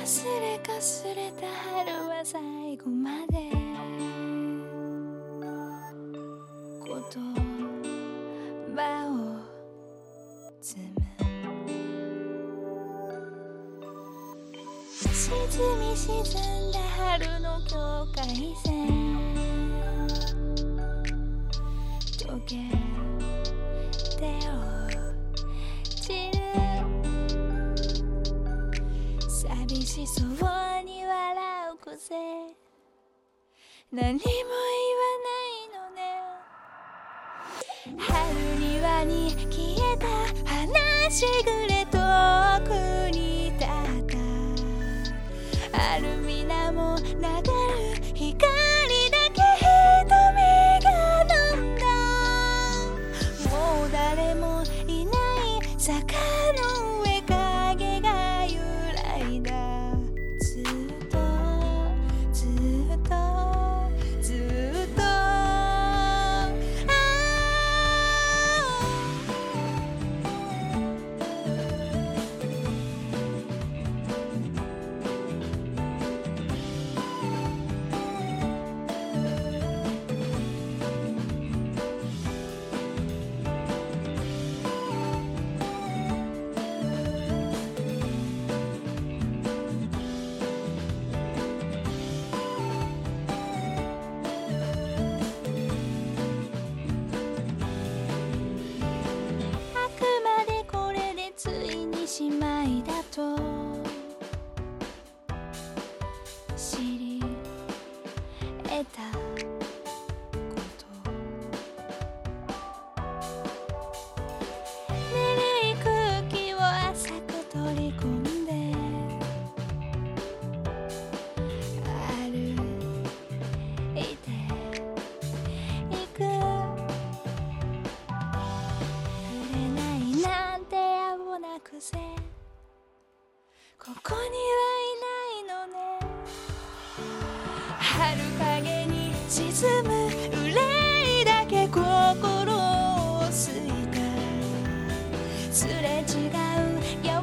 すれかすれた春は最後まで言葉を積む沈み沈んだ春の境界線溶けて落ちる寂しそうに笑う癖何も言わないのね春庭に消えた花しぐれ遠くに立ったある水面流る光だけ瞳が飲んだもう誰もいない坂の上影が揺らいだずっとずっとずっとしまいだと知り得たことぬるい空気を浅く取り込んで歩いていく触れないなんて野暮な癖ここにはいないのね春影に沈む憂いだけ心をすいたすれ違う